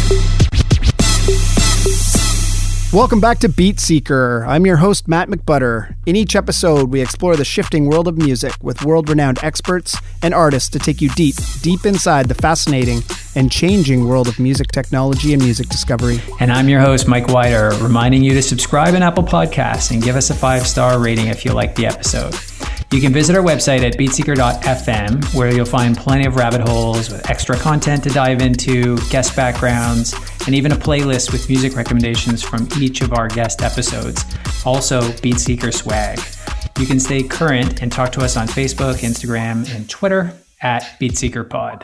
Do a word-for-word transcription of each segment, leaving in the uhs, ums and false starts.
Welcome back to Beat Seeker. I'm your host, Matt McButter. In each episode, we explore the shifting world of music with world-renowned experts and artists to take you deep, deep inside the fascinating and changing world of music technology and music discovery. And I'm your host, Mike Wider, reminding you to subscribe on Apple Podcasts and give us a five-star rating if you like the episode. You can visit our website at beat seeker dot f m, where you'll find plenty of rabbit holes with extra content to dive into, guest backgrounds, and even a playlist with music recommendations from each of our guest episodes. Also, Beat Seeker swag. You can stay current and talk to us on Facebook, Instagram, and Twitter at Beat Seeker Pod.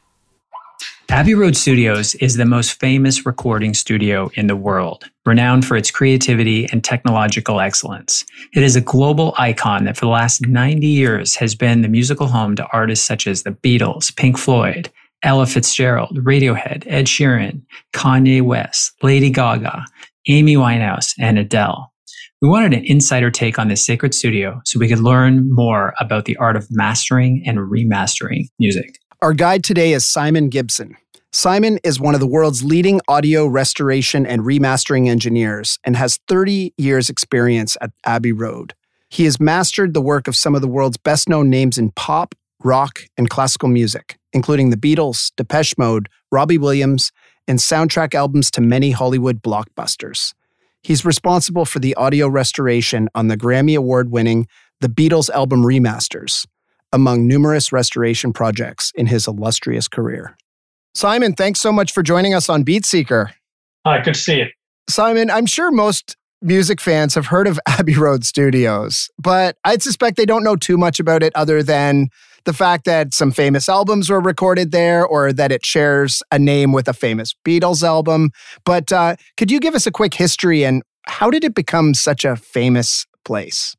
Abbey Road Studios is the most famous recording studio in the world, renowned for its creativity and technological excellence. It is a global icon that for the last ninety years has been the musical home to artists such as the Beatles, Pink Floyd, Ella Fitzgerald, Radiohead, Ed Sheeran, Kanye West, Lady Gaga, Amy Winehouse, and Adele. We wanted an insider take on this sacred studio so we could learn more about the art of mastering and remastering music. Our guide today is Simon Gibson. Simon is one of the world's leading audio restoration and remastering engineers and has thirty years experience at Abbey Road. He has mastered the work of some of the world's best-known names in pop, rock, and classical music, including the Beatles, Depeche Mode, Robbie Williams, and soundtrack albums to many Hollywood blockbusters. He's responsible for the audio restoration on the Grammy Award-winning The Beatles album remasters, among numerous restoration projects in his illustrious career. Simon, thanks so much for joining us on Beat Seeker. Hi, good to see you. Simon, I'm sure most music fans have heard of Abbey Road Studios, but I'd suspect they don't know too much about it other than the fact that some famous albums were recorded there or that it shares a name with a famous Beatles album. But uh, could you give us a quick history and how did it become such a famous place?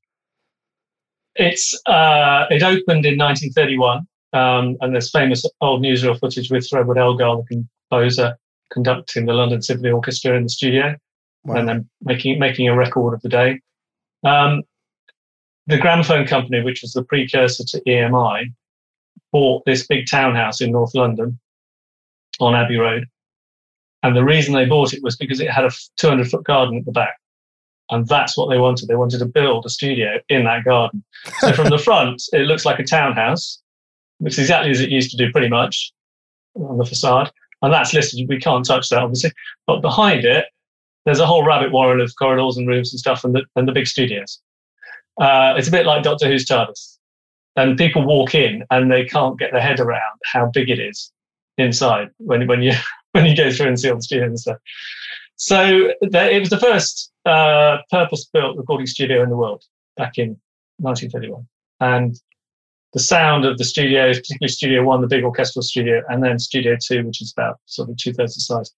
It's uh, it opened in nineteen thirty-one, um, and there's famous old newsreel footage with Threadwood Elgar, the composer, conducting the London Symphony Orchestra in the studio, wow. and then making making a record of the day. Um, the Gramophone Company, which was the precursor to E M I, bought this big townhouse in North London on Abbey Road, and the reason they bought it was because it had a two hundred foot garden at the back. And that's what they wanted. They wanted to build a studio in that garden. So from the front, it looks like a townhouse, which is exactly as it used to do pretty much on the facade. And that's listed. We can't touch that, obviously. But behind it, there's a whole rabbit warren of corridors and rooms and stuff and the, and the big studios. Uh, it's a bit like Doctor Who's TARDIS. And people walk in and they can't get their head around how big it is inside when, when, you, when you go through and see all the studios and stuff. So the, it was the first uh, purpose-built recording studio in the world back in nineteen thirty-one. And the sound of the studios, particularly Studio One, the big orchestral studio, and then Studio Two, which is about sort of two-thirds the size,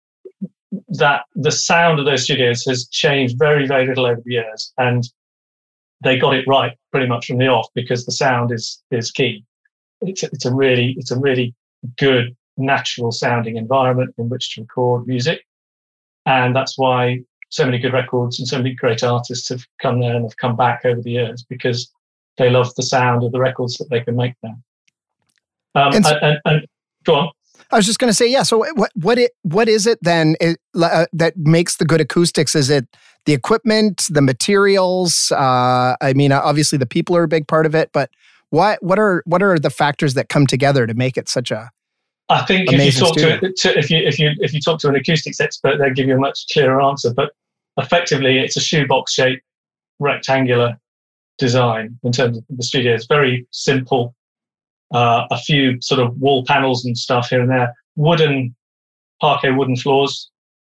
that the sound of those studios has changed very, very little over the years. And they got it right pretty much from the off because the sound is is key. It's, it's a really it's a really good, natural-sounding environment in which to record music. And that's why so many good records and so many great artists have come there and have come back over the years because they love the sound of the records that they can make there. Um, and, and, and, and go on. I was just going to say, yeah. So what what it what is it then it, uh, that makes the good acoustics? Is it the equipment, the materials? Uh, I mean, obviously the people are a big part of it, but what what are what are the factors that come together to make it such a I think if you talk to, to if you if you if you talk to an acoustics expert, they'll give you a much clearer answer. But effectively, it's a shoebox shaped rectangular design in terms of the studio. It's very simple. Uh, a few sort of wall panels and stuff here and there. Wooden parquet, wooden floors,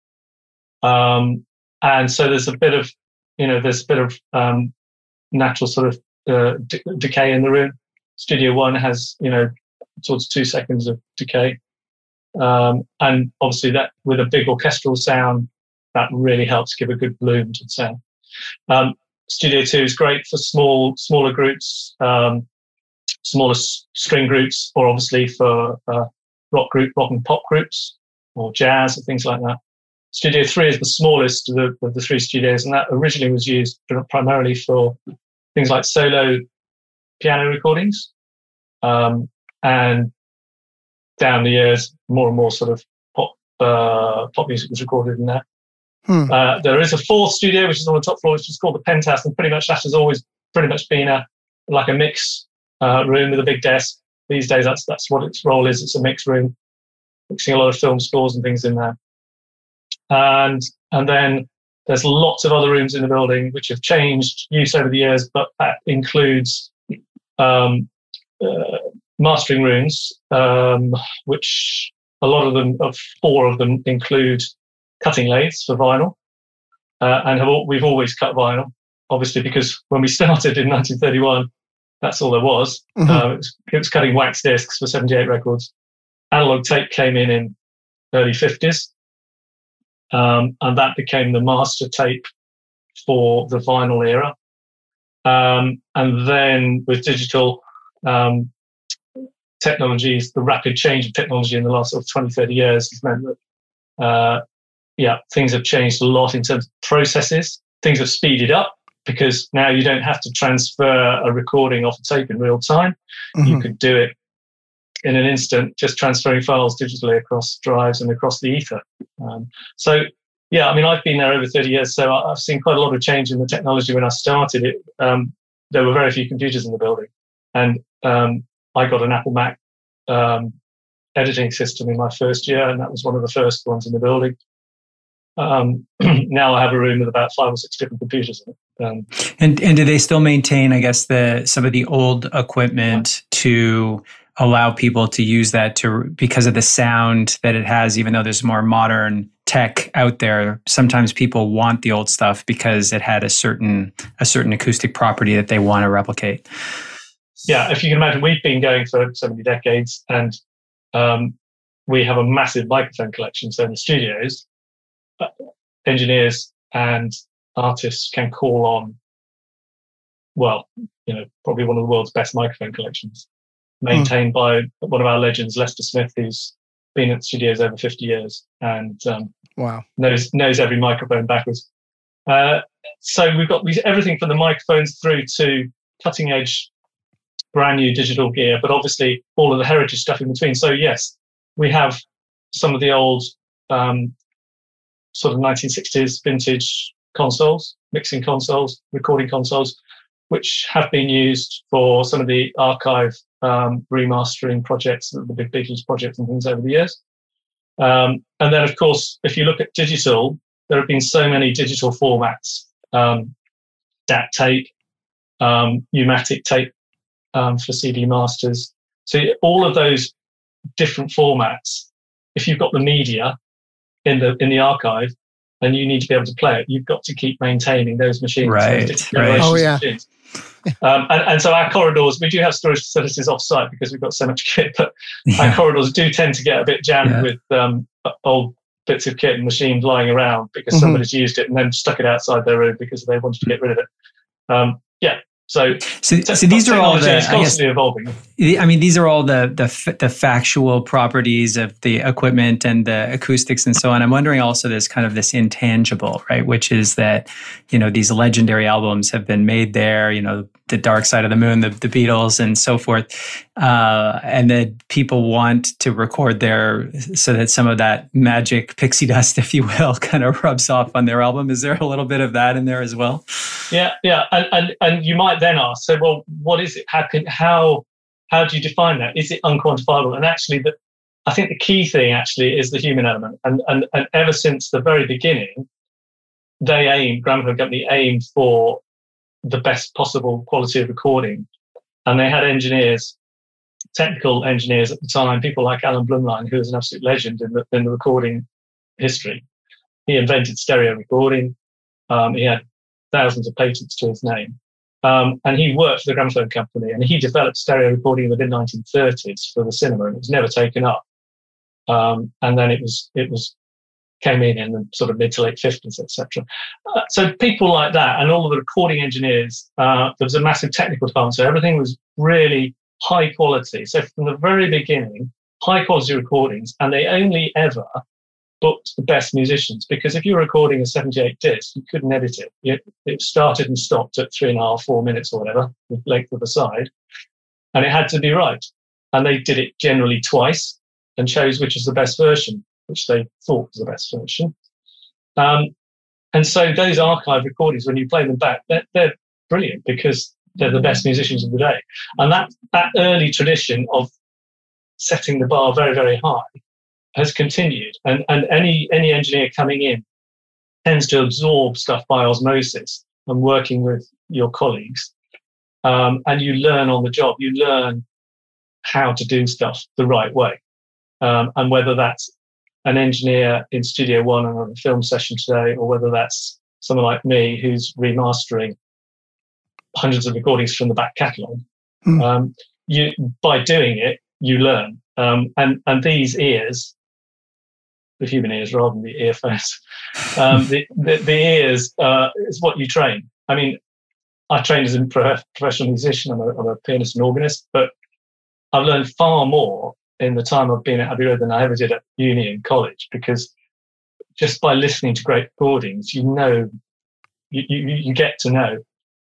um, and so there's a bit of you know there's a bit of um, natural sort of uh, d- decay in the room. Studio One has you know. towards two seconds of decay. Um, and obviously that with a big orchestral sound, that really helps give a good bloom to the sound. Um, Studio Two is great for small, smaller groups, um, smaller s- string groups, or obviously for uh, rock group, rock and pop groups, or jazz, or things like that. Studio Three is the smallest of the, of the three studios, and that originally was used primarily for things like solo piano recordings. Um, And down the years, more and more sort of pop uh, pop music was recorded in there. Hmm. Uh, there is a fourth studio, which is on the top floor, which is called the Penthouse, and pretty much that has always pretty much been a like a mix uh, room with a big desk. These days, that's that's what its role is. It's a mix room, mixing a lot of film scores and things in there. And and then there's lots of other rooms in the building which have changed use over the years, but that includes um, uh, mastering rooms, um, which a lot of them, of four of them, include cutting lathes for vinyl, uh, and have all, we've always cut vinyl, obviously, because when we started in nineteen thirty-one, that's all there was. Mm-hmm. Uh, it was. It was cutting wax discs for seventy-eight records. Analog tape came in in early fifties, um, and that became the master tape for the vinyl era. Um, and then with digital um, technologies, the rapid change of technology in the last sort of twenty, thirty years has meant that, uh, yeah, things have changed a lot in terms of processes. Things have speeded up because now you don't have to transfer a recording off a tape in real time. Mm-hmm. You could do it in an instant, just transferring files digitally across drives and across the ether. Um, so, yeah, I mean, I've been there over thirty years, so I've seen quite a lot of change in the technology. When I started it, um, there were very few computers in the building. And um, I got an Apple Mac um, editing system in my first year, and that was one of the first ones in the building. Um, now I have a room with about five or six different computers in it. Um, and and do they still maintain, I guess, the some of the old equipment to allow people to use that to because of the sound that it has, even though there's more modern tech out there? Sometimes people want the old stuff because it had a certain a certain acoustic property that they want to replicate. Yeah, if you can imagine, we've been going for so many decades, and um, we have a massive microphone collection. So in the studios, uh, engineers and artists can call on, well, you know, probably one of the world's best microphone collections, maintained mm. by one of our legends, Lester Smith, who's been at the studios over fifty years and um, wow, knows knows every microphone backwards. Uh, so we've got we, everything from the microphones through to cutting edge, brand new digital gear, but obviously all of the heritage stuff in between. So yes, we have some of the old um, sort of nineteen sixties vintage consoles, mixing consoles, recording consoles, which have been used for some of the archive um, remastering projects, the big Beatles projects and things over the years. Um, and then, of course, if you look at digital, there have been so many digital formats, um, D A T tape, um, U-matic tape um, for C D masters. So all of those different formats, if you've got the media in the in the archive and you need to be able to play it, you've got to keep maintaining those machines. Right, those right. Oh, yeah. Machines. Um, and, and so our corridors, we do have storage facilities off-site because we've got so much kit, but yeah. our corridors do tend to get a bit jammed yeah. with um, old bits of kit and machines lying around because mm-hmm. somebody's used it and then stuck it outside their room because they wanted to get rid of it. Um, yeah. So, so, so these are all the, it's constantly evolving. I mean, these are all the, the the factual properties of the equipment and the acoustics and so on. I'm wondering also there's kind of this intangible, right? Which is that, you know, these legendary albums have been made there, you know, The Dark Side of the Moon, the, the Beatles and so forth. Uh, and that people want to record there so that some of that magic pixie dust, if you will, kind of rubs off on their album. Is there a little bit of that in there as well? Yeah, yeah. And and, and you might then ask, so, well, what is it? How can, how, how do you define that? Is it unquantifiable? And actually, the, I think the key thing actually is the human element. And, and, and ever since the very beginning, they aimed, Gramophone Company aimed for the best possible quality of recording. And they had engineers, technical engineers at the time, people like Alan Blumlein, who is an absolute legend in the, in the recording history. He invented stereo recording. Um, he had thousands of patents to his name. Um, and he worked for the Gramophone Company, and he developed stereo recording in the mid nineteen thirties for the cinema, and it was never taken up. Um, and then it was it was came in in the sort of mid to late fifties, et cetera. Uh, so people like that, and all of the recording engineers, uh, there was a massive technical department, so everything was really high quality. So from the very beginning, high quality recordings, and they only ever booked the best musicians, because if you're recording a seventy-eight disc, you couldn't edit it. It, it started and stopped at three and a half, four minutes or whatever, the length of the side, and it had to be right. And they did it generally twice and chose which is the best version. which they thought was the best version. Um, and so those archive recordings, when you play them back, they're, they're brilliant because they're the best musicians of the day. And that, that early tradition of setting the bar very, very high has continued. And, and any, any engineer coming in tends to absorb stuff by osmosis and working with your colleagues. Um, and you learn on the job. You learn how to do stuff the right way. Um, and whether that's an engineer in Studio One on a film session today, or whether that's someone like me who's remastering hundreds of recordings from the back catalogue, mm. um, you by doing it, you learn. Um, and, and these ears, the human ears rather than the earphones, um, the, the, the ears uh, is what you train. I mean, I trained as a professional musician. I'm a, I'm a pianist and organist, but I've learned far more in the time I've been at Abbey Road than I ever did at uni and college, because just by listening to great recordings, you know, you, you, you get to know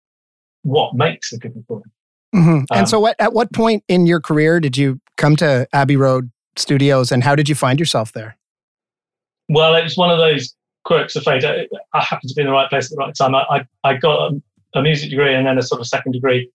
what makes a good recording. Mm-hmm. And um, so what, at what point in your career did you come to Abbey Road Studios, and how did you find yourself there? Well, it was one of those quirks of fate. I, I happened to be in the right place at the right time. I, I, I got a, a music degree and then a sort of second degree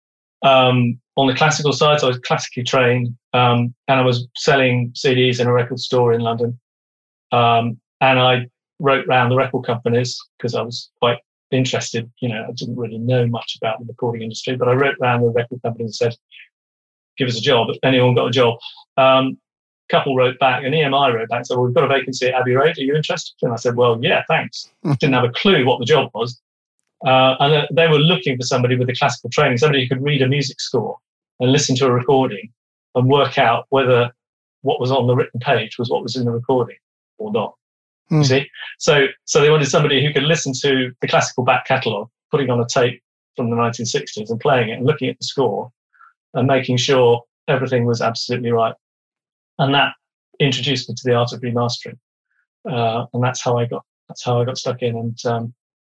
um, on the classical side. So I was classically trained, um, and I was selling C Ds in a record store in London. Um, and I wrote round the record companies because I was quite interested. You know, I didn't really know much about the recording industry, but I wrote round the record companies and said, give us a job. If anyone got a job. Um, couple wrote back, and E M I wrote back and said, well, we've got a vacancy at Abbey Road. Are you interested? And I said, well, yeah, thanks. Didn't have a clue what the job was. Uh, and they were looking for somebody with a classical training, somebody who could read a music score and listen to a recording and work out whether what was on the written page was what was in the recording or not. Mm. You see? So, so they wanted somebody who could listen to the classical back catalogue, putting on a tape from the nineteen sixties and playing it and looking at the score and making sure everything was absolutely right. And that introduced me to the art of remastering, uh, and that's how I got that's how I got stuck in, and um,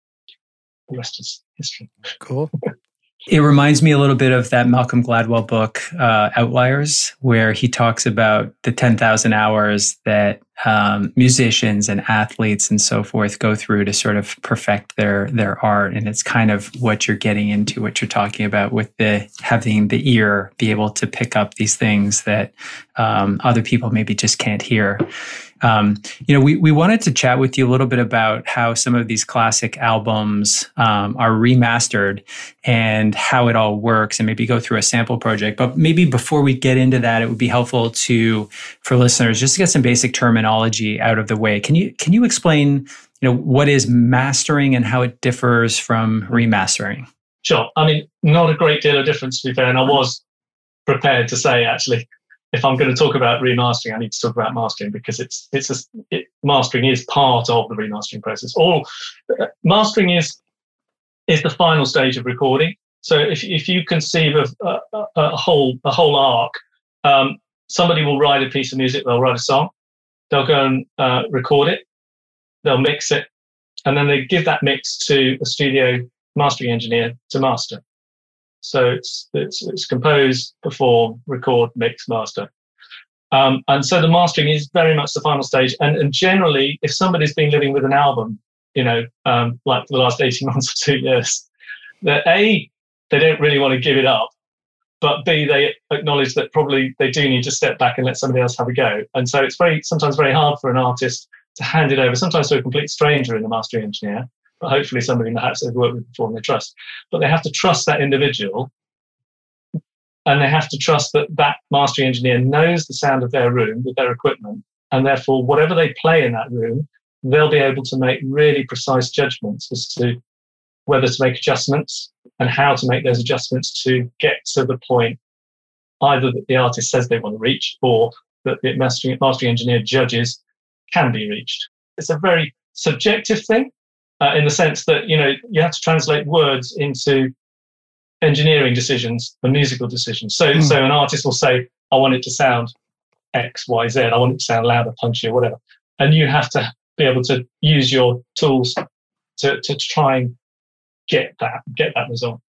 the rest is history. Cool. It reminds me a little bit of that Malcolm Gladwell book, uh, Outliers, where he talks about the ten thousand hours that um, musicians and athletes and so forth go through to sort of perfect their their art. And it's kind of what you're getting into, what you're talking about with the having the ear be able to pick up these things that um, other people maybe just can't hear. Um, you know, we, we wanted to chat with you a little bit about how some of these classic albums um, are remastered and how it all works, and maybe go through a sample project. But maybe before we get into that, it would be helpful to, for listeners, just to get some basic terminology out of the way. Can you can you explain, you know, what is mastering and how it differs from remastering? Sure. I mean, not a great deal of difference, to be fair. And I was prepared to say, actually, if I'm going to talk about remastering, I need to talk about mastering, because it's it's a, it, mastering is part of the remastering process. All uh, mastering is is the final stage of recording. So if if you conceive of a, a, a whole a whole arc, um, somebody will write a piece of music, they'll write a song, they'll go and uh, record it, they'll mix it, and then they give that mix to a studio mastering engineer to master. So it's, it's it's compose, perform, record, mix, master. Um, and so the mastering is very much the final stage. And, and generally, if somebody's been living with an album, you know, um, like for the last eighteen months or two years, that A, they don't really want to give it up, but B, they acknowledge that probably they do need to step back and let somebody else have a go. And so it's very sometimes very hard for an artist to hand it over, sometimes to a complete stranger in the mastering engineer, but hopefully somebody perhaps they've worked with before and they trust. But they have to trust that individual, and they have to trust that that mastering engineer knows the sound of their room with their equipment, and therefore whatever they play in that room, they'll be able to make really precise judgments as to whether to make adjustments and how to make those adjustments to get to the point either that the artist says they want to reach or that the mastering, mastering engineer judges can be reached. It's a very subjective thing. Uh, in the sense that, you know, you have to translate words into engineering decisions and musical decisions. So, mm. so an artist will say, I want it to sound X, Y, Z. I want it to sound louder, punchier, whatever. And you have to be able to use your tools to, to try and get that, get that result.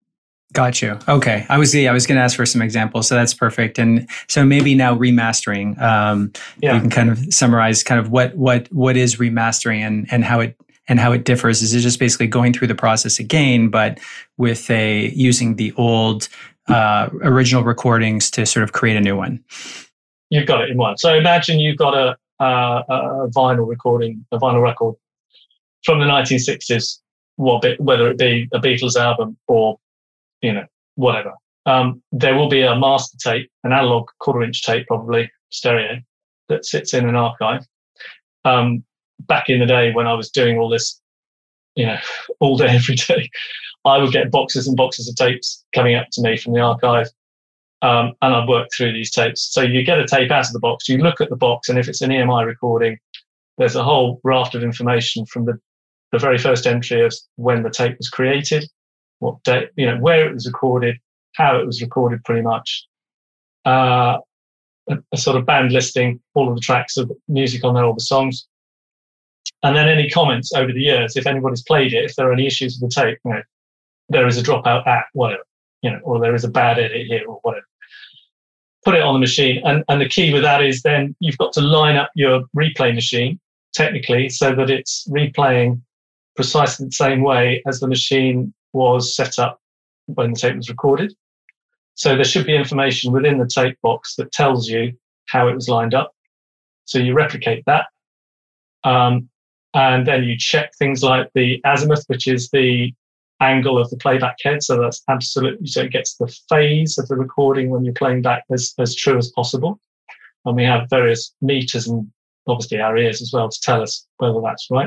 Got you. Okay. I was, yeah, I was going to ask for some examples. So that's perfect. And so maybe now remastering, um, yeah. you can kind of summarize kind of what, what, what is remastering and, and how it, and how it differs. Is it just basically going through the process again, but with a, using the old, uh, original recordings to sort of create a new one? You've got it in one. So imagine you've got a, uh, a vinyl recording, a vinyl record from the nineteen sixties, whether it be a Beatles album or, you know, whatever. Um, there will be a master tape, an analog quarter-inch tape, probably stereo, that sits in an archive. Um, back in the day when I was doing all this, you know, all day, every day, I would get boxes and boxes of tapes coming up to me from the archive, um, and I'd work through these tapes. So you get a tape out of the box, you look at the box, and if it's an E M I recording, there's a whole raft of information from the, the very first entry of when the tape was created, what date, you know, where it was recorded, how it was recorded, pretty much. Uh, a, a sort of band listing, all of the tracks of music on there, all the songs. And then any comments over the years, if anybody's played it, if there are any issues with the tape, you know, there is a dropout at whatever, you know, or there is a bad edit here or whatever. Put it on the machine. And, and the key with that is then you've got to line up your replay machine technically so that it's replaying precisely the same way as the machine was set up when the tape was recorded. So there should be information within the tape box that tells you how it was lined up. So you replicate that. Um, and then you check things like the azimuth, which is the angle of the playback head. So that's absolutely, so it gets the phase of the recording when you're playing back as, as true as possible. And we have various meters and obviously our ears as well to tell us whether that's right.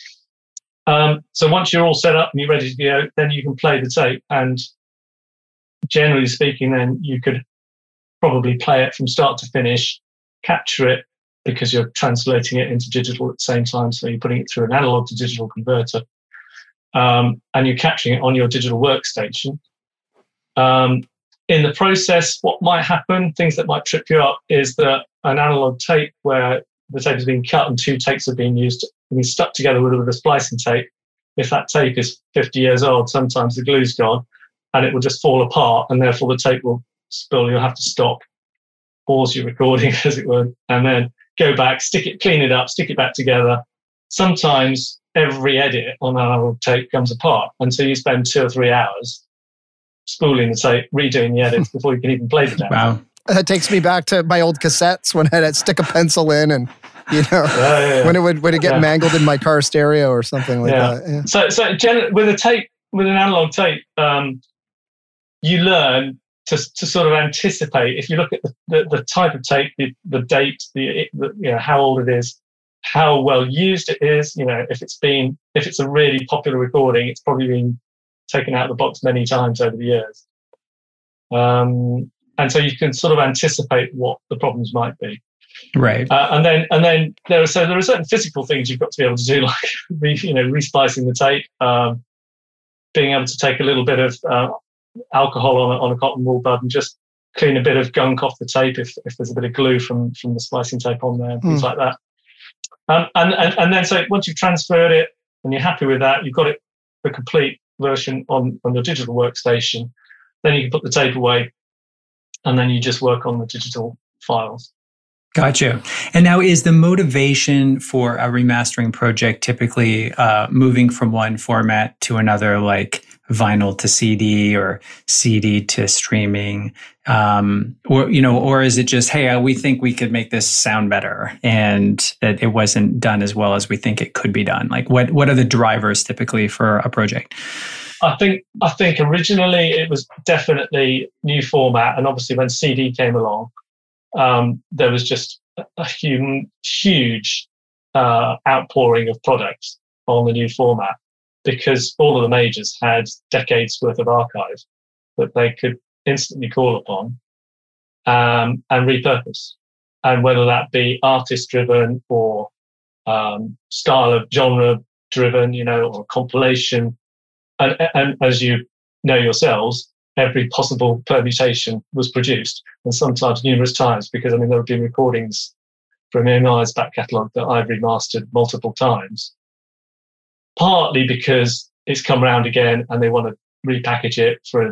Um, so once you're all set up and you're ready to go, then you can play the tape. And generally speaking, then you could probably play it from start to finish, capture it, because you're translating it into digital at the same time. So you're putting it through an analog to digital converter, um, and you're capturing it on your digital workstation. Um, in the process, what might happen, things that might trip you up, is that an analog tape where the tape has been cut and two tapes have been used and been stuck together with, with a splicing tape. If that tape is fifty years old, sometimes the glue's gone and it will just fall apart, and therefore the tape will spill. You'll have to stop, pause your recording, as it were, and then go back, stick it, clean it up, stick it back together. Sometimes every edit on an analog tape comes apart, and so you spend two or three hours spooling the tape, redoing the edits before you can even play the damn. Wow. That takes me back to my old cassettes when I had to stick a pencil in, and you know, yeah, yeah, yeah. when it would when it get yeah. mangled in my car stereo or something like yeah. that. Yeah. So, so gen- with a tape, with an analog tape, um, you learn to to sort of anticipate. If you look at the, the, the type of tape, the, the date, the, the you know how old it is, how well used it is. You know, if it's been if it's a really popular recording, it's probably been taken out of the box many times over the years. Um, and so you can sort of anticipate what the problems might be. Right. Uh, and then and then there are so there are certain physical things you've got to be able to do, like re, you know resplicing the tape, um, being able to take a little bit of uh, alcohol on a, on a cotton wool bud and just clean a bit of gunk off the tape if if there's a bit of glue from from the splicing tape on there, and things mm. like that. Um, and, and and then so once you've transferred it and you're happy with that, you've got it the complete version on on your digital workstation. Then you can put the tape away, and then you just work on the digital files. Gotcha. And now, is the motivation for a remastering project typically uh, moving from one format to another, like vinyl to C D or C D to streaming, um, or you know, or is it just, hey, we think we could make this sound better, and that it wasn't done as well as we think it could be done? Like, what what are the drivers typically for a project? I think I think originally it was definitely new format, and obviously when C D came along, um, there was just a huge, huge uh, outpouring of products on the new format, because all of the majors had decades worth of archive that they could instantly call upon um, and repurpose, and whether that be artist driven or um, style of genre driven, you know, or compilation. And, and as you know yourselves, every possible permutation was produced, and sometimes numerous times, because I mean there have been recordings from E M I's back catalogue that I've remastered multiple times, partly because it's come around again and they want to repackage it for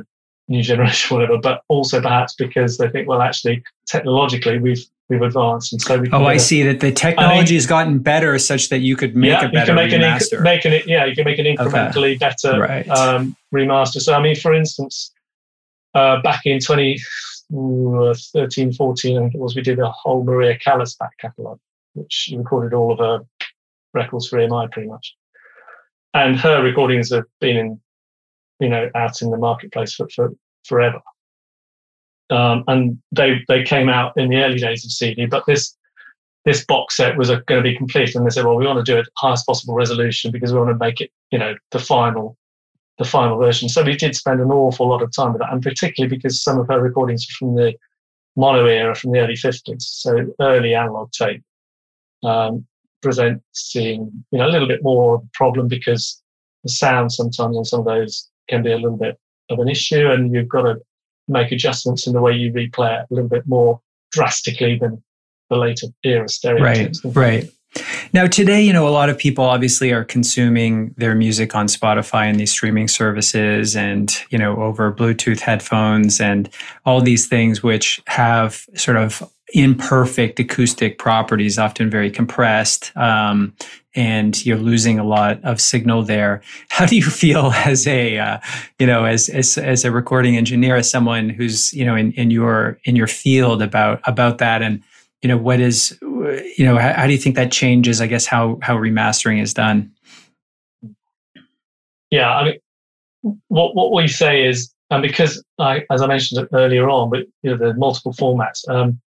new generation, whatever, but also perhaps because they think, well, actually, technologically, we've we've advanced, and so we. Can oh, I a, see that the technology has gotten better, such that you could make yeah, a better you can make remaster. An, make an, yeah, you can make an incrementally okay. better right. um, remaster. So, I mean, for instance, uh, back in twenty thirteen, fourteen, I think it was, we did a whole Maria Callas back catalogue, which recorded all of her records for E M I, pretty much, and her recordings have been in. you know, out in the marketplace for, for forever. Um, and they they came out in the early days of C D, but this this box set was going to be complete. And they said, well, we want to do it at highest possible resolution because we want to make it, you know, the final the final version. So we did spend an awful lot of time with that, and particularly because some of her recordings are from the mono era, from the early fifties, so early analog tape, um, presenting, you know, a little bit more of a problem because the sound sometimes on some of those can be a little bit of an issue, and you've got to make adjustments in the way you replay it a little bit more drastically than the later era stereo right tapes. Right. Now today, you know, a lot of people obviously are consuming their music on Spotify and these streaming services, and, you know, over Bluetooth headphones and all these things which have sort of imperfect acoustic properties, often very compressed, um, and you're losing a lot of signal there. How do you feel as a, uh, you know, as, as as a recording engineer, as someone who's, you know, in, in your in your field about about that, and, you know, what is, you know, how, how do you think that changes, I guess, how how remastering is done? Yeah, I mean, what what we say is, and because I, as I mentioned earlier on, but you know, the multiple formats. Um,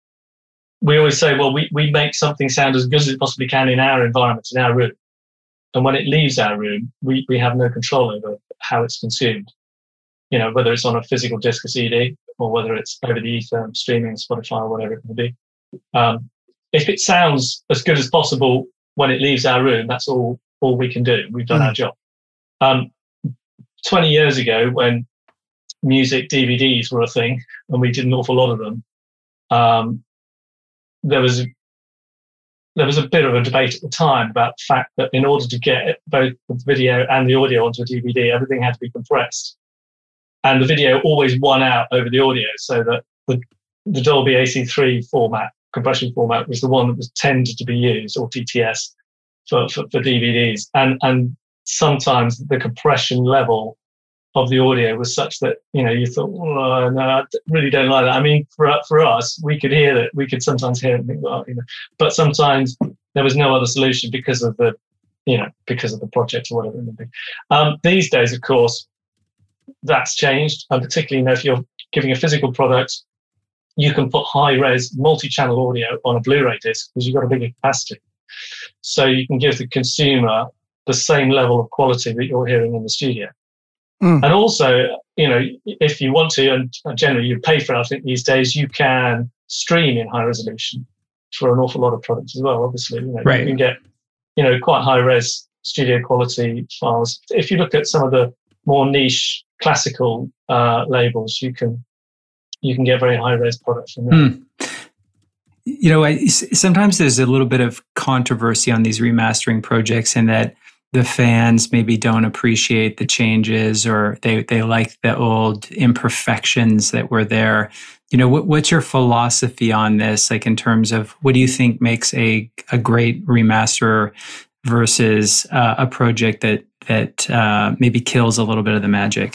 We always say, well, we, we make something sound as good as it possibly can in our environment, in our room. And when it leaves our room, we, we have no control over how it's consumed. You know, whether it's on a physical disc or C D, or whether it's over the ether, streaming, Spotify, or whatever it may be. Um, if it sounds as good as possible when it leaves our room, that's all, all we can do. We've done mm. our job. Um, twenty years ago, when music D V Ds were a thing, and we did an awful lot of them, um, there was there was a bit of a debate at the time about the fact that in order to get both the video and the audio onto a D V D, everything had to be compressed. And the video always won out over the audio, so that the, the Dolby A C three format, compression format, was the one that was tended to be used, or D T S, for, for, for D V Ds. And, and sometimes the compression level of the audio was such that, you know, you thought, oh, no, I really don't like that. I mean, for for us, we could hear it. We could sometimes hear it and think, well, you know, but sometimes there was no other solution because of the, you know, because of the project or whatever it may be. Um, these days, of course, that's changed. And particularly, you know, if you're giving a physical product, you can put high-res multi-channel audio on a Blu-ray disc because you've got a bigger capacity. So you can give the consumer the same level of quality that you're hearing in the studio. Mm. And also, you know, if you want to, and generally you pay for it, I think these days, you can stream in high resolution for an awful lot of products as well, obviously. You know, right. You can get, you know, quite high res studio quality files. If you look at some of the more niche classical uh, labels, you can you can get very high res products from there. Mm. You know, I, sometimes there's a little bit of controversy on these remastering projects in that the fans maybe don't appreciate the changes, or they, they like the old imperfections that were there. You know, what, what's your philosophy on this? Like, in terms of what do you think makes a, a great remaster versus uh, a project that, that uh, maybe kills a little bit of the magic?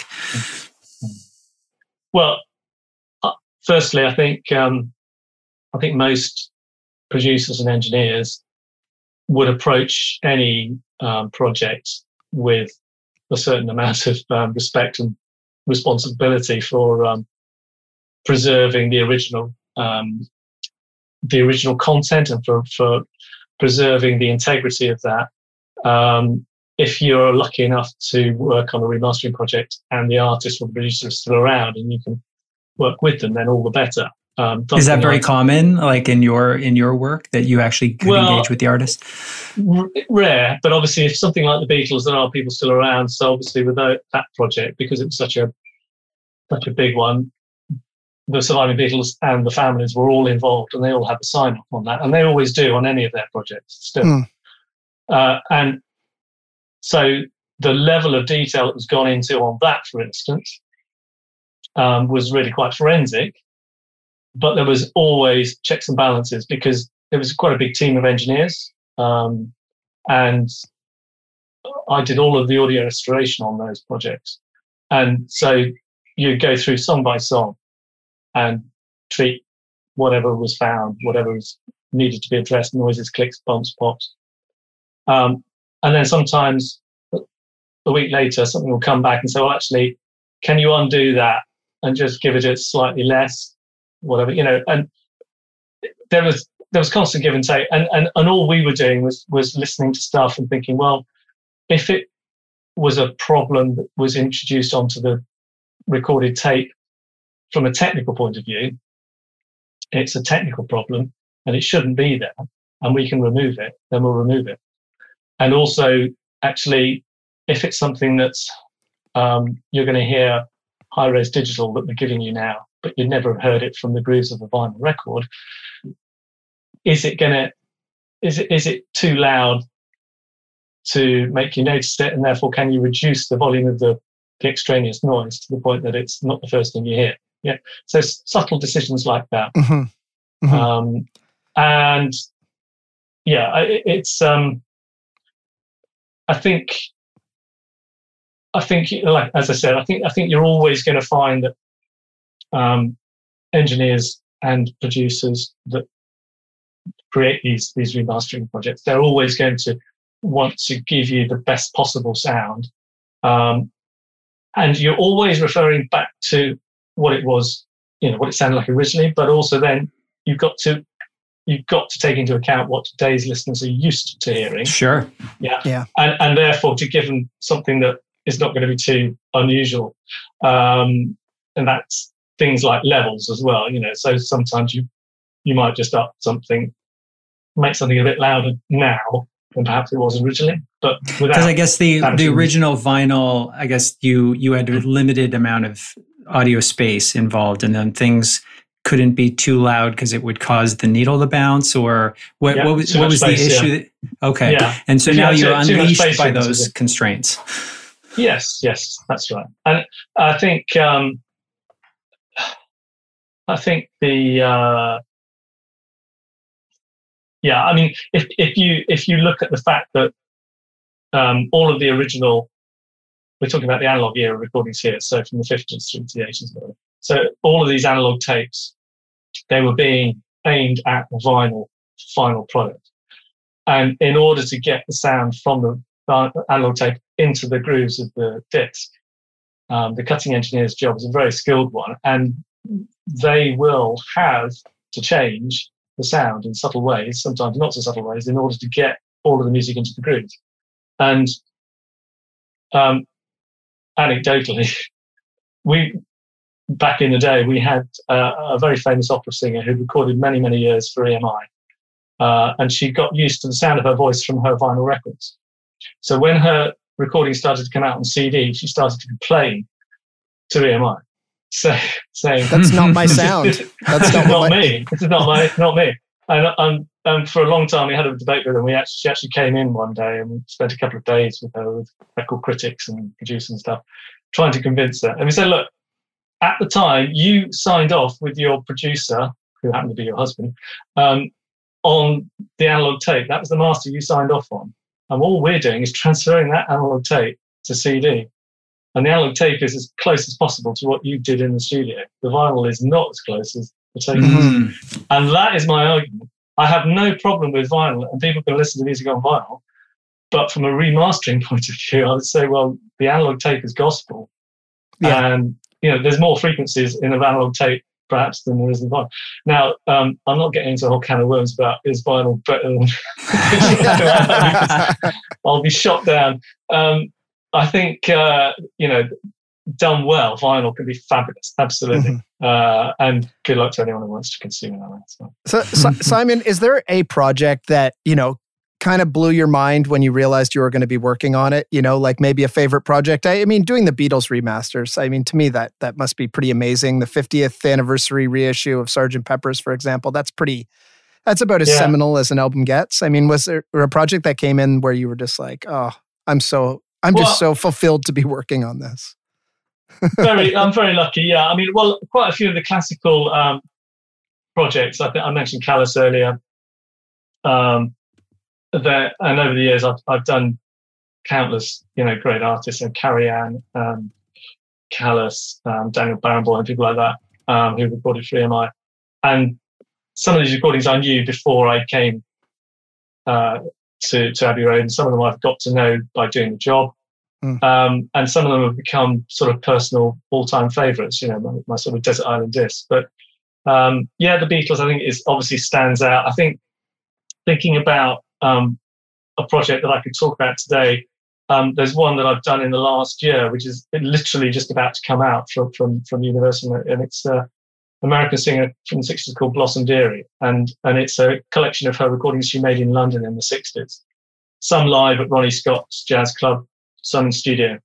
Well, uh, firstly, I think, um, I think most producers and engineers would approach any um, project with a certain amount of um, respect and responsibility for um, preserving the original, um, the original content, and for, for preserving the integrity of that. Um, if you're lucky enough to work on a remastering project and the artist or the producer is still around and you can work with them, then all the better. Um, Is that very like, common, like in your in your work, that you actually could well, engage with the artist? R- rare, but obviously, if something like the Beatles, there are people still around. So obviously, without that project, because it was such a such a big one, the surviving Beatles and the families were all involved, and they all had a sign off on that, and they always do on any of their projects still. Mm. Uh, and so the level of detail that was gone into on that, for instance, um, was really quite forensic, but there was always checks and balances because there was quite a big team of engineers, um, and I did all of the audio restoration on those projects. And so you go through song by song and treat whatever was found, whatever was needed to be addressed, noises, clicks, bumps, pops. Um, and then sometimes a week later, something will come back and say, well, actually, can you undo that and just give it a slightly less, whatever, you know, and there was there was constant give and take. And, and, and all we were doing was was listening to stuff and thinking, well, if it was a problem that was introduced onto the recorded tape from a technical point of view, it's a technical problem and it shouldn't be there, and we can remove it, then we'll remove it. And also, actually, if it's something that's um, you're going to hear high-res digital that we're giving you now, but you'd never have heard it from the grooves of a vinyl record, is it going to is it is it too loud to make you notice it, and therefore can you reduce the volume of the, the extraneous noise to the point that it's not the first thing you hear? Yeah, so subtle decisions like that. Mm-hmm. Mm-hmm. Um, and yeah, it, it's. Um, I think. I think, like as I said, I think I think you're always going to find that um, engineers and producers that create these these remastering projects, they're always going to want to give you the best possible sound, um, and you're always referring back to what it was, you know, what it sounded like originally. But also, then you've got to you've got to take into account what today's listeners are used to hearing. Sure. Yeah. Yeah. And and therefore to give them something that is not going to be too unusual, um, and that's things like levels as well. You know, so sometimes you you might just up something, make something a bit louder now than perhaps it was originally. But because I guess the the original vinyl, I guess you you had a limited amount of audio space involved, and then things couldn't be too loud because it would cause the needle to bounce, or what? Yeah, what was what was space, the issue? Yeah. That, okay, yeah. And so if now you you're too, unleashed too by those constraints. Yes, yes, that's right. And I think um, I think the uh, yeah, I mean, if if you if you look at the fact that um, all of the original, we're talking about the analog era recordings here, so from the fifties through to the eighties. So all of these analog tapes, they were being aimed at the vinyl final product, and in order to get the sound from the analog tape into the grooves of the disc, um, the cutting engineer's job is a very skilled one, and they will have to change the sound in subtle ways, sometimes not so subtle ways, in order to get all of the music into the grooves. And um, anecdotally, we back in the day we had uh, a very famous opera singer who recorded many many years for E M I, uh, and she got used to the sound of her voice from her vinyl records. So when her recording started to come out on C D, she started to complain to E M I, so, saying, "That's not my sound. That's not, not my... me. This is not my, not me." And, and, and for a long time, we had a debate with her. We actually, she actually came in one day and we spent a couple of days with her, with record critics and producers and stuff, trying to convince her. And we said, "Look, at the time, you signed off with your producer, who happened to be your husband, um, on the analog tape. That was the master you signed off on. And all we're doing is transferring that analog tape to C D. And the analog tape is as close as possible to what you did in the studio. The vinyl is not as close as the tape mm-hmm. is. And that is my argument. I have no problem with vinyl, and people can listen to music on vinyl. But from a remastering point of view, I would say, well, the analog tape is gospel. Yeah. And, you know, there's more frequencies in an analog tape perhaps than there is in vinyl. Now, um, I'm not getting into a whole can of worms about is vinyl better than I'll be shot down. Um, I think, uh, you know, done well, vinyl can be fabulous, absolutely. Mm-hmm. Uh, and good luck to anyone who wants to consume it. So. So, so, Simon, is there a project that, you know, kind of blew your mind when you realized you were going to be working on it? You know, like maybe a favorite project? I, I mean, doing the Beatles remasters, I mean, to me, that that must be pretty amazing. The fiftieth anniversary reissue of Sergeant Pepper's, for example, that's pretty, that's about as yeah. seminal as an album gets. I mean, was there a project that came in where you were just like, oh, I'm so, I'm well, just so fulfilled to be working on this? very, I'm very lucky. Yeah, I mean, well, quite a few of the classical um, projects. I think I mentioned Callas earlier. Um, that and over the years, I've I've done countless, you know, great artists, and Carrie Ann, um, Callas, um, Daniel Barenboim, and people like that, um, who recorded for E M I. And some of these recordings I knew before I came uh, to to Abbey Road, and some of them I've got to know by doing the job. Mm. Um, and some of them have become sort of personal all-time favourites, you know, my, my sort of Desert Island Discs. But um, yeah, the Beatles, I think, is obviously stands out. I think thinking about um, a project that I could talk about today, um, there's one that I've done in the last year, which is literally just about to come out from from, from Universal, and it's an uh, American singer from the sixties called Blossom Dearie, and and it's a collection of her recordings she made in London in the sixties, some live at Ronnie Scott's Jazz Club, some in studio.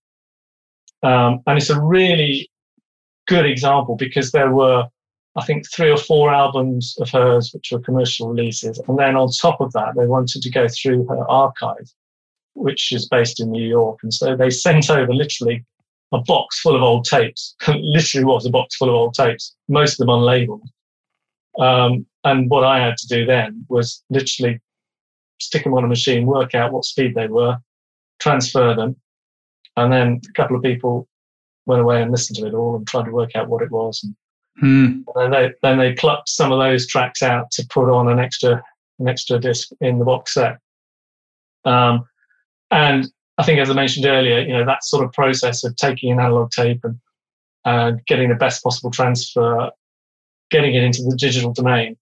Um, and it's a really good example because there were, I think, three or four albums of hers which were commercial releases. And then on top of that, they wanted to go through her archive, which is based in New York. And so they sent over literally a box full of old tapes. Literally was a box full of old tapes, most of them unlabeled. Um, and what I had to do then was literally stick them on a machine, work out what speed they were, transfer them. And then a couple of people went away and listened to it all and tried to work out what it was. And, hmm. and then they then they plucked some of those tracks out to put on an extra an extra disc in the box set. Um, and I think, as I mentioned earlier, you know, that sort of process of taking an analog tape and uh, getting the best possible transfer, getting it into the digital domain,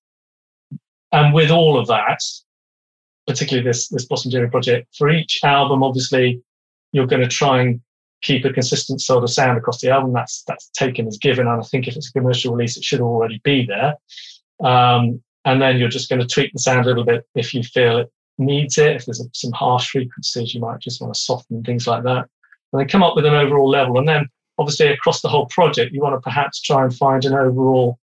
and with all of that, particularly this this Blossom Dearie project, for each album, obviously, you're going to try and keep a consistent sort of sound across the album. That's that's taken as given, and I think if it's a commercial release, it should already be there. Um, and then you're just going to tweak the sound a little bit if you feel it needs it. If there's a, some harsh frequencies, you might just want to soften things like that. And then come up with an overall level. And then obviously across the whole project, you want to perhaps try and find an overall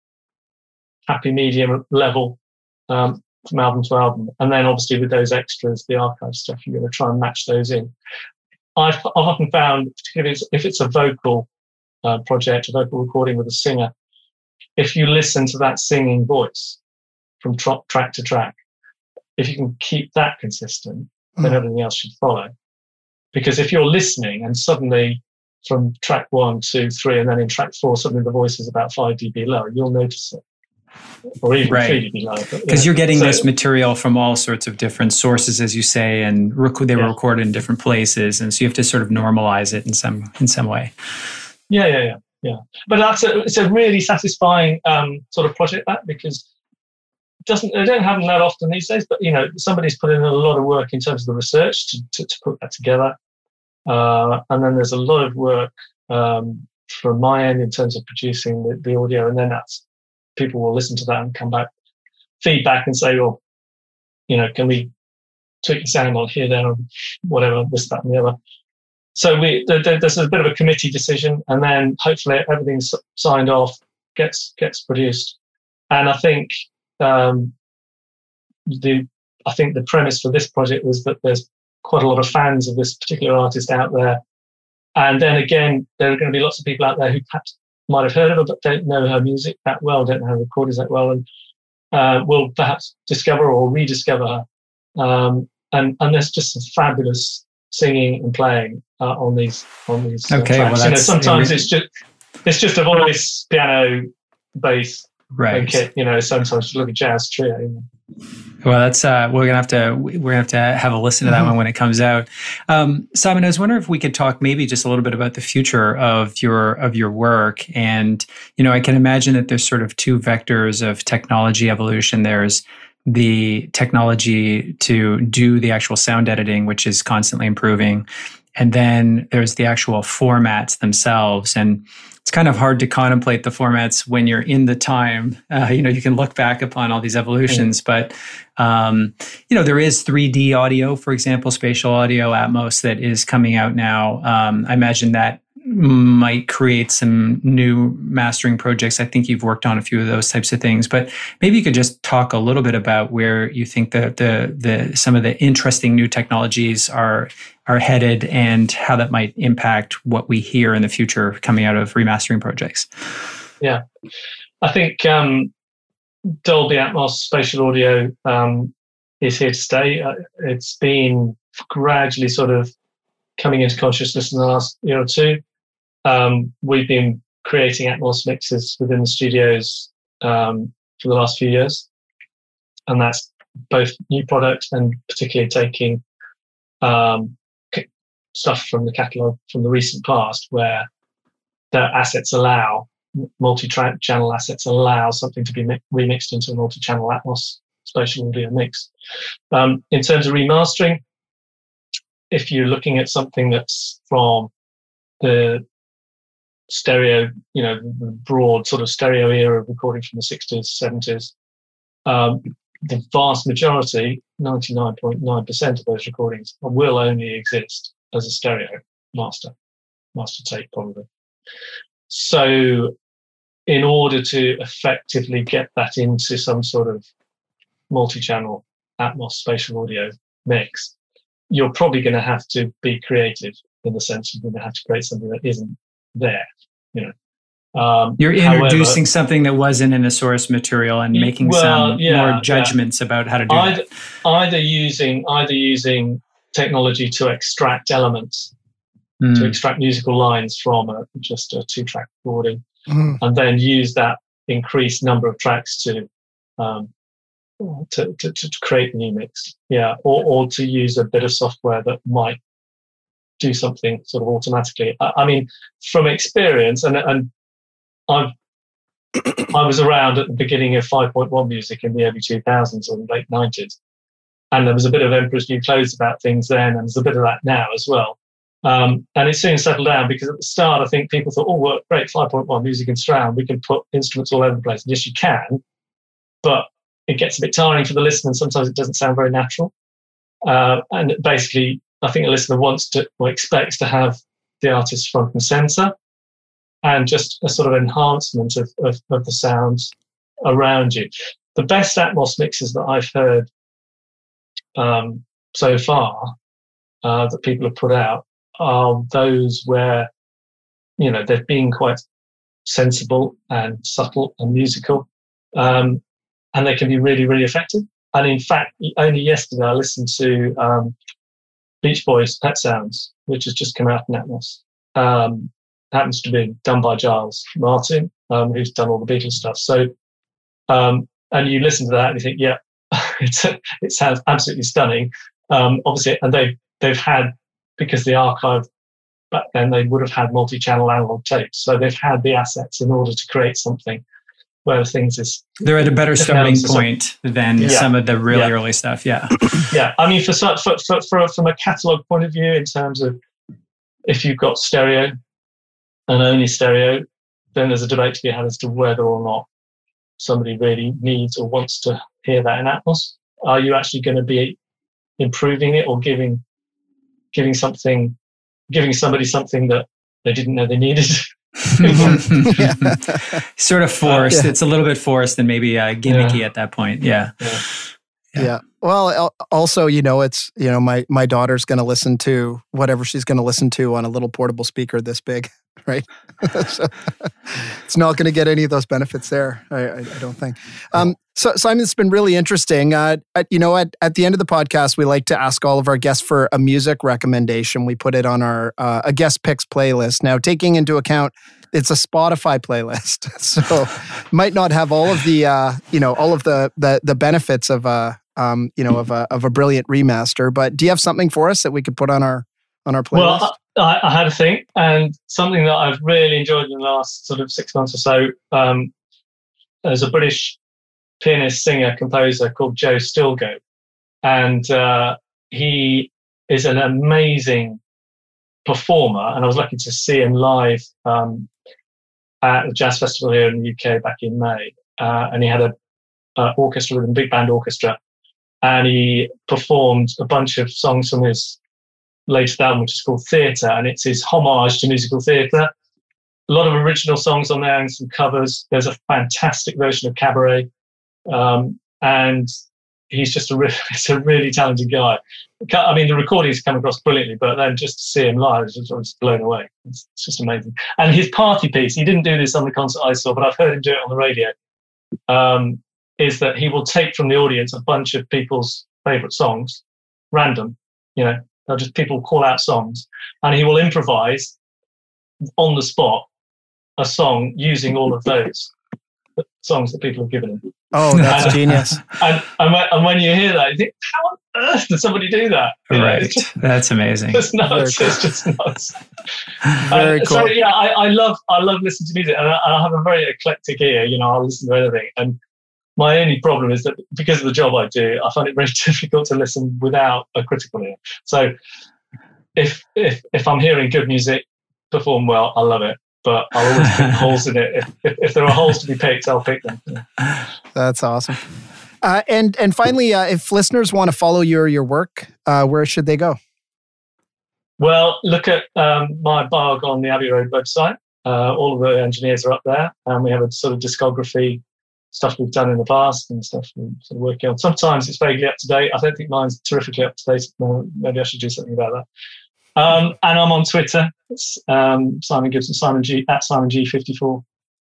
happy medium level um, from album to album. And then obviously with those extras, the archive stuff, you're going to try and match those in. I've, I've often found, particularly if it's a vocal uh, project, a vocal recording with a singer, if you listen to that singing voice from tr- track to track, if you can keep that consistent, then mm. everything else should follow. Because if you're listening and suddenly from track one, two, three, and then in track four, suddenly the voice is about five decibels lower, you'll notice it. Or even right. three decibels lower. Because yeah. you're getting so, this material from all sorts of different sources, as you say, and rec- they were yeah. recorded in different places, and so you have to sort of normalize it in some in some way. Yeah, yeah, yeah, yeah. But that's a, it's a really satisfying um, sort of project, that, because it doesn't they don't happen that often these days. But you know, somebody's put in a lot of work in terms of the research to to, to put that together, uh, and then there's a lot of work um, from my end in terms of producing the, the audio, and then that's people will listen to that and come back, feedback, and say, well, you know, can we tweak the sound on here, there, or whatever, this, that, and the other. So we there, there's a bit of a committee decision, and then hopefully everything's signed off, gets gets produced. And I think um, the I think the premise for this project was that there's quite a lot of fans of this particular artist out there, and then again, there are going to be lots of people out there who perhaps might have heard of her but don't know her music that well, don't know her recordings that well, and uh, will perhaps discover or rediscover her. Um, and and there's just some fabulous singing and playing uh, on these on these uh, okay, tracks. well, you know, sometimes it, it's just it's just a voice, piano, bass, right? And kit. You know, sometimes you look at jazz trio. You know. Well, that's uh, we're gonna have to we're gonna have to have a listen to that mm-hmm. one when it comes out. Um, Simon, I was wondering if we could talk maybe just a little bit about the future of your of your work. And you know, I can imagine that there's sort of two vectors of technology evolution. There's the technology to do the actual sound editing, which is constantly improving, and then there's the actual formats themselves. And it's kind of hard to contemplate the formats when you're in the time. Uh, you know, you can look back upon all these evolutions, but, um, you know, there is three D audio, for example, spatial audio, Atmos, that is coming out now. Um, I imagine that might create some new mastering projects. I think you've worked on a few of those types of things, but maybe you could just talk a little bit about where you think that the the some of the interesting new technologies are are headed and how that might impact what we hear in the future coming out of remastering projects. Yeah, I think um, Dolby Atmos spatial audio um, is here to stay. Uh, it's been gradually sort of coming into consciousness in the last year or two. Um, we've been creating Atmos mixes within the studios um, for the last few years, and that's both new product and particularly taking um, stuff from the catalogue from the recent past, where the assets allow multi-track channel assets allow something to be mi- remixed into a multi-channel Atmos spatial audio mix. Um, in terms of remastering, if you're looking at something that's from the stereo, you know, the broad sort of stereo era of recording from the sixties, seventies, um, the vast majority, ninety-nine point nine percent of those recordings will only exist as a stereo master, master tape probably. So in order to effectively get that into some sort of multi-channel Atmos spatial audio mix, you're probably going to have to be creative in the sense you're going to have to create something that isn't there. You know, um, you're introducing however, something that wasn't in the source material and making well, some yeah, more judgments yeah. about how to do either, that. Either using either using technology to extract elements, mm. to extract musical lines from a, just a two-track recording, mm. and then use that increased number of tracks to um, to, to to create a new mix. Yeah, or or to use a bit of software that might do something sort of automatically. I, I mean, from experience, and and I've I was around at the beginning of five point one music in the early two thousands or late nineties, and there was a bit of Emperor's New Clothes about things then, and there's a bit of that now as well. Um, and it soon settled down because at the start, I think people thought, "Oh, well, great, five point one music in surround, we can put instruments all over the place." And yes, you can, but it gets a bit tiring for the listener, and sometimes it doesn't sound very natural. Uh, and basically, I think a listener wants to or expects to have the artist front and center, and just a sort of enhancement of, of, of the sounds around you. The best Atmos mixes that I've heard um, so far uh, that people have put out are those where, you know, they've been quite sensible and subtle and musical, um, and they can be really, really effective. And in fact, only yesterday I listened to um, Beach Boys' Pet Sounds, which has just come out in Atmos. Um, happens to be done by Giles Martin, um, who's done all the Beatles stuff. So, um, and you listen to that and you think, yeah, it's, it sounds absolutely stunning. Um, obviously, and they've, they've had, because the archive back then, they would have had multi-channel analog tapes. So they've had the assets in order to create something where things is... They're at a better starting point than yeah. some of the really yeah. early stuff. Yeah. Yeah. I mean, for, for, for, for from a catalog point of view, in terms of if you've got stereo and only stereo, then there's a debate to be had as to whether or not somebody really needs or wants to hear that in Atmos. Are you actually going to be improving it or giving giving something, giving somebody something that they didn't know they needed? Sort of forced. Uh, yeah. It's a little bit forced and maybe uh, gimmicky yeah. at that point. Yeah. Yeah. Yeah. yeah. Well, also, you know, it's, you know, my, my daughter's going to listen to whatever she's going to listen to on a little portable speaker this big, right? So it's not going to get any of those benefits there, I, I, I don't think. Um, so, Simon, it's been really interesting. Uh, at, you know, at, at the end of the podcast, we like to ask all of our guests for a music recommendation. We put it on our uh, a guest picks playlist. Now, taking into account it's a Spotify playlist, so might not have all of the uh, you know all of the the, the benefits of a um, you know of a of a brilliant remaster. But do you have something for us that we could put on our on our playlist? Well, I, I had a think, and something that I've really enjoyed in the last sort of six months or so. Um, there's a British pianist, singer, composer called Joe Stilgoe, and uh, he is an amazing performer. And I was lucky to see him live um, at the Jazz Festival here in the U K back in May. Uh, and he had a, a orchestra with a big band orchestra, and he performed a bunch of songs from his latest album, which is called Theatre, and it's his homage to musical theatre. A lot of original songs on there and some covers. There's a fantastic version of Cabaret, um, and he's just a really, he's a really talented guy. I mean, the recordings come across brilliantly, but then just to see him live, I was just blown away. It's, it's just amazing. And his party piece, he didn't do this on the concert I saw, but I've heard him do it on the radio, um, is that he will take from the audience a bunch of people's favourite songs, random, you know, they'll just people call out songs, and he will improvise on the spot a song using all of those songs that people have given him. Oh, that's and, genius. And, and, when, and when you hear that, you think, how on earth did somebody do that? You right. know, just, that's amazing. It's nuts. It's just nuts. Very and, cool. So, yeah, I, I love I love listening to music, and I, I have a very eclectic ear. You know, I'll listen to anything. And my only problem is that because of the job I do, I find it very difficult to listen without a critical ear. So if if if I'm hearing good music perform well, I love it. But I'll always pick holes in it. If, if, if there are holes to be picked, I'll pick them. Yeah. That's awesome. Uh, and and finally, uh, if listeners want to follow your your work, uh, where should they go? Well, look at um, my blog on the Abbey Road website. Uh, all of the engineers are up there, and we have a sort of discography, stuff we've done in the past and stuff we're sort of working on. Sometimes it's vaguely up to date. I don't think mine's terrifically up to date. Maybe I should do something about that. Um, and I'm on Twitter. It's um, Simon Gibson, Simon G at Simon G fifty-four,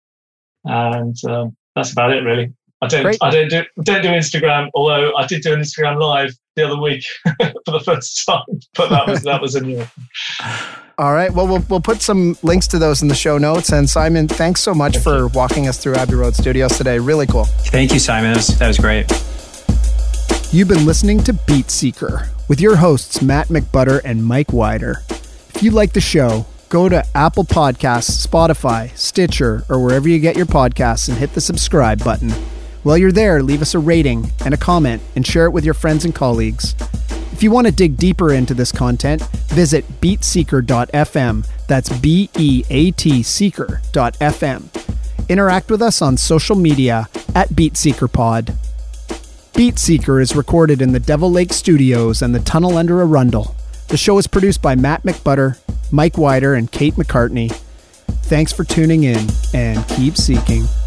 and um, that's about it really. I don't, Great. I don't do, don't do Instagram. Although I did do an Instagram live the other week for the first time, but that was that was a new one. All right. Well, we'll we'll put some links to those in the show notes. And Simon, thanks so much Thank for you. walking us through Abbey Road Studios today. Really cool. Thank you, Simon. That was, that was great. You've been listening to Beat Seeker with your hosts, Matt McButter and Mike Wider. If you like the show, go to Apple Podcasts, Spotify, Stitcher, or wherever you get your podcasts and hit the subscribe button. While you're there, leave us a rating and a comment and share it with your friends and colleagues. If you want to dig deeper into this content, visit beat seeker dot f m. That's B E A T seeker dot f m. Interact with us on social media at BeatSeekerPod. Beat Seeker is recorded in the Devil Lake Studios and the Tunnel Under Arundel. The show is produced by Matt McButter, Mike Wider, and Kate McCartney. Thanks for tuning in, and keep seeking.